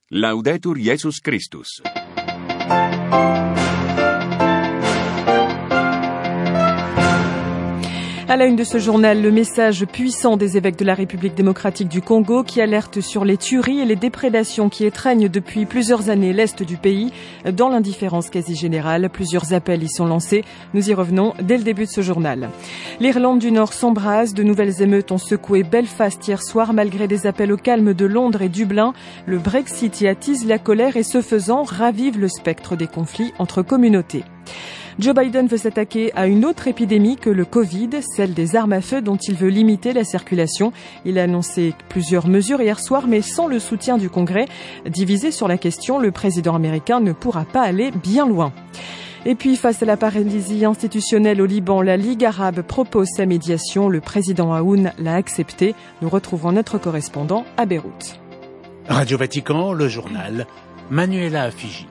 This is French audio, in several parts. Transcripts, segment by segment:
Laudetur Jesus Christus. À la une de ce journal, le message puissant des évêques de la République démocratique du Congo qui alertent sur les tueries et les déprédations qui étreignent depuis plusieurs années l'est du pays. Dans l'indifférence quasi générale, plusieurs appels y sont lancés. Nous y revenons dès le début de ce journal. L'Irlande du Nord s'embrase. De nouvelles émeutes ont secoué Belfast hier soir malgré des appels au calme de Londres et Dublin. Le Brexit y attise la colère et ce faisant ravive le spectre des conflits entre communautés. Joe Biden veut s'attaquer à une autre épidémie que le Covid, celle des armes à feu dont il veut limiter la circulation. Il a annoncé plusieurs mesures hier soir, mais sans le soutien du Congrès. Divisé sur la question, le président américain ne pourra pas aller bien loin. Et puis, face à la paralysie institutionnelle au Liban, la Ligue arabe propose sa médiation. Le président Aoun l'a accepté. Nous retrouvons notre correspondant à Beyrouth. Radio Vatican, le journal, Manuela Afigi.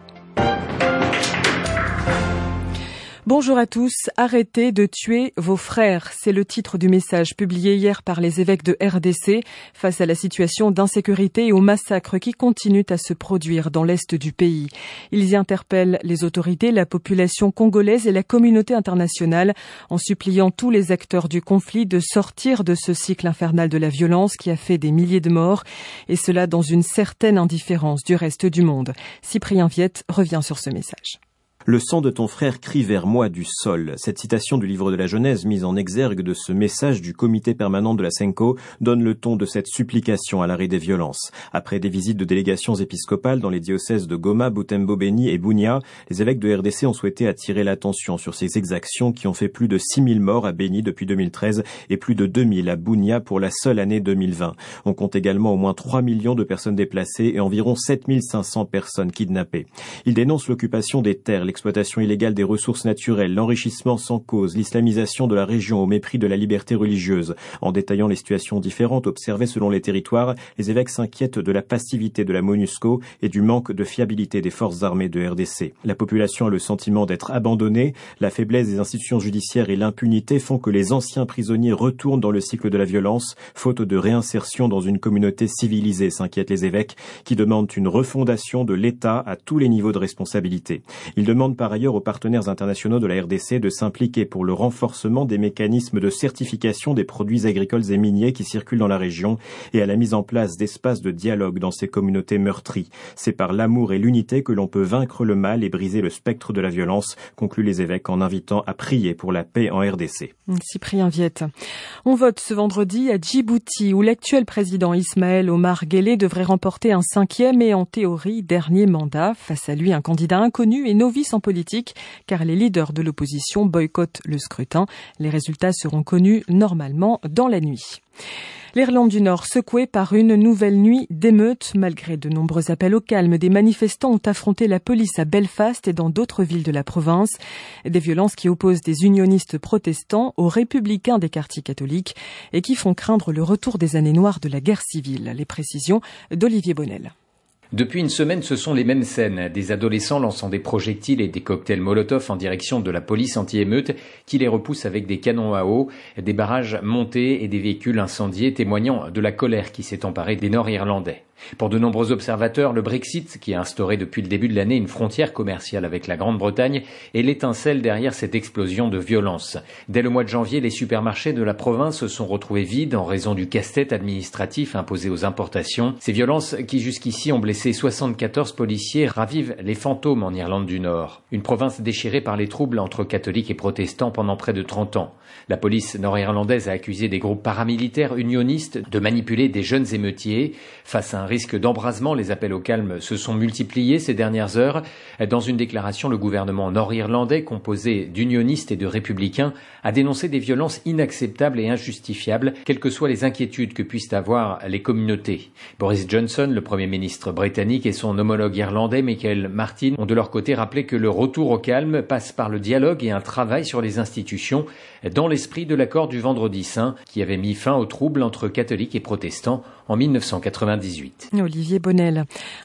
Bonjour à tous, arrêtez de tuer vos frères. C'est le titre du message publié hier par les évêques de RDC face à la situation d'insécurité et aux massacres qui continuent à se produire dans l'est du pays. Ils y interpellent les autorités, la population congolaise et la communauté internationale en suppliant tous les acteurs du conflit de sortir de ce cycle infernal de la violence qui a fait des milliers de morts et cela dans une certaine indifférence du reste du monde. Cyprien Viette revient sur ce message. Le sang de ton frère crie vers moi du sol. Cette citation du livre de la Genèse mise en exergue de ce message du comité permanent de la Senko donne le ton de cette supplication à l'arrêt des violences. Après des visites de délégations épiscopales dans les diocèses de Goma, Butembo-Beni et Bunia, les évêques de RDC ont souhaité attirer l'attention sur ces exactions qui ont fait plus de 6000 morts à Beni depuis 2013 et plus de 2000 à Bunia pour la seule année 2020. On compte également au moins 3 millions de personnes déplacées et environ 7500 personnes kidnappées. Ils dénoncent l'occupation des terres, l'exploitation illégale des ressources naturelles, l'enrichissement sans cause, l'islamisation de la région au mépris de la liberté religieuse. En détaillant les situations différentes observées selon les territoires, les évêques s'inquiètent de la passivité de la MONUSCO et du manque de fiabilité des forces armées de RDC. La population a le sentiment d'être abandonnée, la faiblesse des institutions judiciaires et l'impunité font que les anciens prisonniers retournent dans le cycle de la violence, faute de réinsertion dans une communauté civilisée, s'inquiètent les évêques, qui demandent une refondation de l'État à tous les niveaux de responsabilité. Ils demande par ailleurs aux partenaires internationaux de la RDC de s'impliquer pour le renforcement des mécanismes de certification des produits agricoles et miniers qui circulent dans la région et à la mise en place d'espaces de dialogue dans ces communautés meurtries. C'est par l'amour et l'unité que l'on peut vaincre le mal et briser le spectre de la violence, concluent les évêques en invitant à prier pour la paix en RDC. Cyprien Viette. On vote ce vendredi à Djibouti où l'actuel président Ismaël Omar Guelleh devrait remporter un 5e et en théorie dernier mandat. Face à lui, un candidat inconnu et novice en politique, car les leaders de l'opposition boycottent le scrutin. Les résultats seront connus normalement dans la nuit. L'Irlande du Nord secouée par une nouvelle nuit d'émeutes. Malgré de nombreux appels au calme, des manifestants ont affronté la police à Belfast et dans d'autres villes de la province. Des violences qui opposent des unionistes protestants aux républicains des quartiers catholiques et qui font craindre le retour des années noires de la guerre civile. Les précisions d'Olivier Bonnel. Depuis une semaine, ce sont les mêmes scènes, des adolescents lançant des projectiles et des cocktails Molotov en direction de la police anti-émeute qui les repousse avec des canons à eau, des barrages montés et des véhicules incendiés témoignant de la colère qui s'est emparée des Nord-Irlandais. Pour de nombreux observateurs, le Brexit, qui a instauré depuis le début de l'année une frontière commerciale avec la Grande-Bretagne, est l'étincelle derrière cette explosion de violence. Dès le mois de janvier, les supermarchés de la province se sont retrouvés vides en raison du casse-tête administratif imposé aux importations. Ces violences, qui jusqu'ici ont blessé 74 policiers, ravivent les fantômes en Irlande du Nord. Une province déchirée par les troubles entre catholiques et protestants pendant près de 30 ans. La police nord-irlandaise a accusé des groupes paramilitaires unionistes de manipuler des jeunes émeutiers. Face à un risque d'embrasement, les appels au calme se sont multipliés ces dernières heures. Dans une déclaration, le gouvernement nord-irlandais, composé d'unionistes et de républicains, a dénoncé des violences inacceptables et injustifiables, quelles que soient les inquiétudes que puissent avoir les communautés. Boris Johnson, le Premier ministre britannique, et son homologue irlandais, Michael Martin, ont de leur côté rappelé que le retour au calme passe par le dialogue et un travail sur les institutions, dans l'esprit de l'accord du Vendredi Saint, qui avait mis fin aux troubles entre catholiques et protestants en 1998. Olivier Bonnel.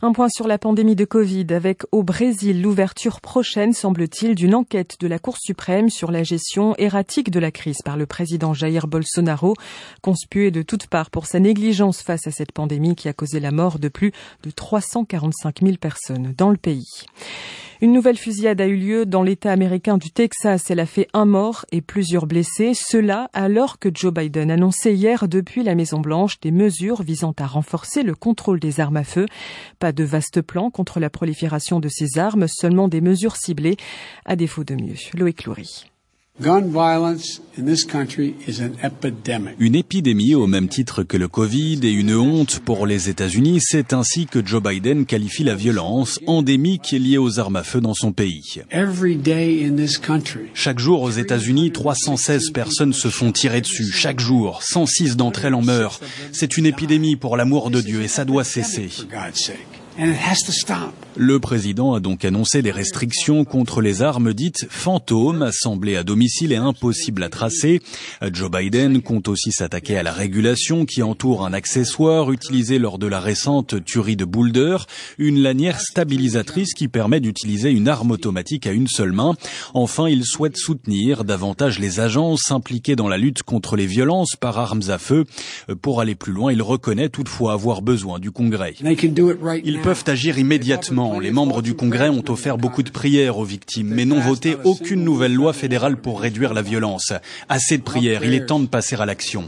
Un point sur la pandémie de Covid avec au Brésil l'ouverture prochaine, semble-t-il, d'une enquête de la Cour suprême sur la gestion erratique de la crise par le président Jair Bolsonaro, conspué de toutes parts pour sa négligence face à cette pandémie qui a causé la mort de plus de 345 000 personnes dans le pays. Une nouvelle fusillade a eu lieu dans l'État américain du Texas. Elle a fait un mort et plusieurs blessés. Cela alors que Joe Biden annonçait hier depuis la Maison-Blanche des mesures visant à renforcer le contrôle des armes à feu. Pas de vaste plan contre la prolifération de ces armes, seulement des mesures ciblées, à défaut de mieux. Loïc Loury. Une épidémie au même titre que le Covid et une honte pour les États-Unis, c'est ainsi que Joe Biden qualifie la violence endémique liée aux armes à feu dans son pays. Chaque jour aux États-Unis, 316 personnes se font tirer dessus. Chaque jour, 106 d'entre elles en meurent. C'est une épidémie pour l'amour de Dieu et ça doit cesser. Le président a donc annoncé des restrictions contre les armes dites fantômes, assemblées à domicile et impossibles à tracer. Joe Biden compte aussi s'attaquer à la régulation qui entoure un accessoire utilisé lors de la récente tuerie de Boulder, une lanière stabilisatrice qui permet d'utiliser une arme automatique à une seule main. Enfin, il souhaite soutenir davantage les agences impliquées dans la lutte contre les violences par armes à feu. Pour aller plus loin, il reconnaît toutefois avoir besoin du Congrès. Ils peuvent agir immédiatement. Les membres du Congrès ont offert beaucoup de prières aux victimes, mais n'ont voté aucune nouvelle loi fédérale pour réduire la violence. Assez de prières, il est temps de passer à l'action.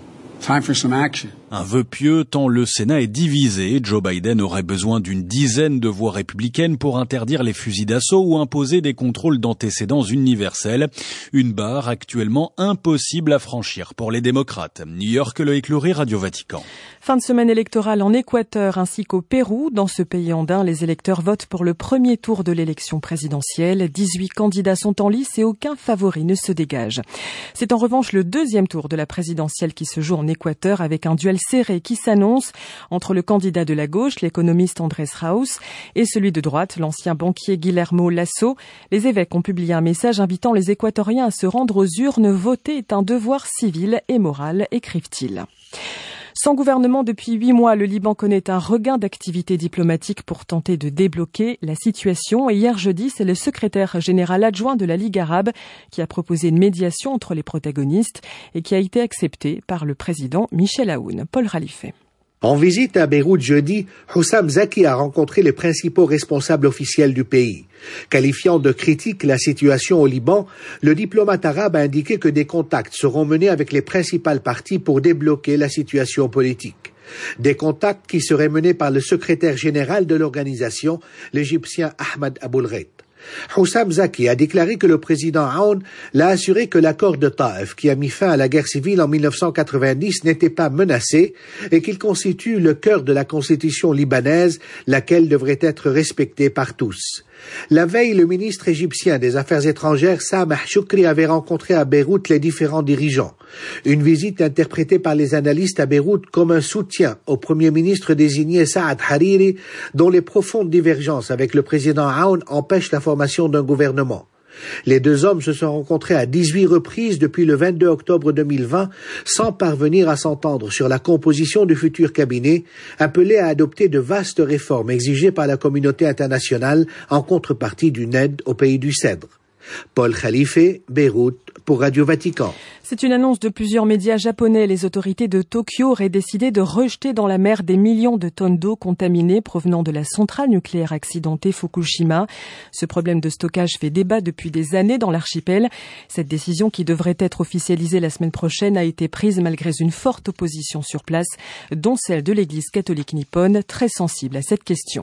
Un vœu pieux tant le Sénat est divisé. Joe Biden aurait besoin d'une dizaine de voix républicaines pour interdire les fusils d'assaut ou imposer des contrôles d'antécédents universels. Une barre actuellement impossible à franchir pour les démocrates. New York, Loïc Loury, Radio Vatican. Fin de semaine électorale en Équateur ainsi qu'au Pérou. Dans ce pays andin, les électeurs votent pour le premier tour de l'élection présidentielle. 18 candidats sont en lice et aucun favori ne se dégage. C'est en revanche le deuxième tour de la présidentielle qui se joue en Équateur avec un duel serré qui s'annonce entre le candidat de la gauche, l'économiste Andrés Raus, et celui de droite, l'ancien banquier Guillermo Lasso. Les évêques ont publié un message invitant les Équatoriens à se rendre aux urnes. Voter est un devoir civil et moral, écrivent-ils. Sans gouvernement depuis 8 mois, le Liban connaît un regain d'activité diplomatique pour tenter de débloquer la situation. Et hier jeudi, c'est le secrétaire général adjoint de la Ligue arabe qui a proposé une médiation entre les protagonistes et qui a été acceptée par le président Michel Aoun. Paul Khalife. En visite à Beyrouth jeudi, Hussam Zaki a rencontré les principaux responsables officiels du pays. Qualifiant de critique la situation au Liban, le diplomate arabe a indiqué que des contacts seront menés avec les principales parties pour débloquer la situation politique. Des contacts qui seraient menés par le secrétaire général de l'organisation, l'Égyptien Ahmed Aboulghait. Hussam Zaki a déclaré que le président Aoun l'a assuré que l'accord de Taïf, qui a mis fin à la guerre civile en 1990, n'était pas menacé et qu'il constitue le cœur de la constitution libanaise, laquelle devrait être respectée par tous. La veille, le ministre égyptien des Affaires étrangères, Sameh Choukri, avait rencontré à Beyrouth les différents dirigeants. Une visite interprétée par les analystes à Beyrouth comme un soutien au premier ministre désigné Saad Hariri, dont les profondes divergences avec le président Aoun empêchent la formation d'un gouvernement. Les deux hommes se sont rencontrés à 18 reprises depuis le 22 octobre 2020 sans parvenir à s'entendre sur la composition du futur cabinet, appelé à adopter de vastes réformes exigées par la communauté internationale en contrepartie d'une aide au pays du Cèdre. Paul Khalife, Beyrouth, pour Radio Vatican. C'est une annonce de plusieurs médias japonais. Les autorités de Tokyo auraient décidé de rejeter dans la mer des millions de tonnes d'eau contaminée provenant de la centrale nucléaire accidentée Fukushima. Ce problème de stockage fait débat depuis des années dans l'archipel. Cette décision, qui devrait être officialisée la semaine prochaine, a été prise malgré une forte opposition sur place, dont celle de l'Église catholique nippone, très sensible à cette question.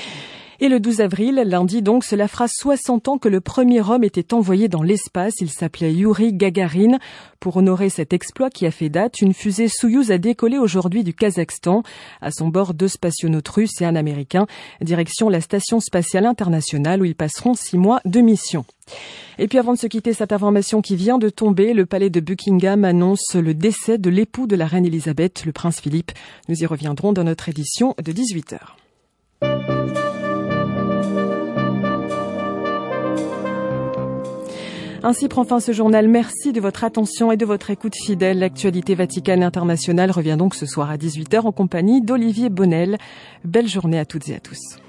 Et le 12 avril, lundi donc, cela fera 60 ans que le premier homme était envoyé dans l'espace. Il s'appelait Youri Gagarin. Pour honorer cet exploit qui a fait date, une fusée Soyouz a décollé aujourd'hui du Kazakhstan. À son bord, 2 spationautes russes et un américain. Direction la Station spatiale internationale où ils passeront 6 mois de mission. Et puis avant de se quitter, cette information qui vient de tomber, le palais de Buckingham annonce le décès de l'époux de la reine Elisabeth, le prince Philippe. Nous y reviendrons dans notre édition de 18h. Ainsi prend fin ce journal. Merci de votre attention et de votre écoute fidèle. L'actualité Vaticane internationale revient donc ce soir à 18h en compagnie d'Olivier Bonnel. Belle journée à toutes et à tous.